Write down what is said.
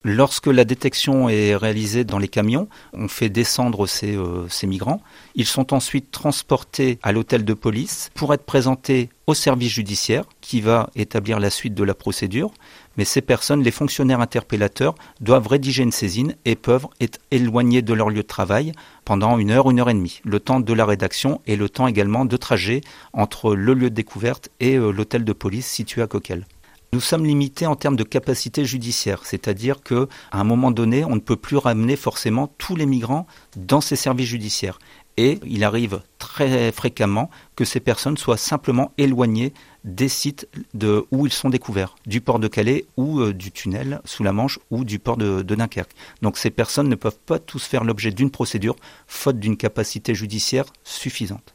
Lorsque la détection est réalisée dans les camions, on fait descendre ces migrants. Ils sont ensuite transportés à l'hôtel de police pour être présentés au service judiciaire qui va établir la suite de la procédure. Mais ces personnes, les fonctionnaires interpellateurs, doivent rédiger une saisine et peuvent être éloignés de leur lieu de travail pendant 1 heure et demie. Le temps de la rédaction et le temps également de trajet entre le lieu de découverte et l'hôtel de police situé à Coquelles. Nous sommes limités en termes de capacité judiciaire, c'est-à-dire qu'à un moment donné, on ne peut plus ramener forcément tous les migrants dans ces services judiciaires. Et il arrive très fréquemment que ces personnes soient simplement éloignées des sites où ils sont découverts, du port de Calais ou du tunnel sous la Manche ou du port de Dunkerque. Donc ces personnes ne peuvent pas tous faire l'objet d'une procédure, faute d'une capacité judiciaire suffisante.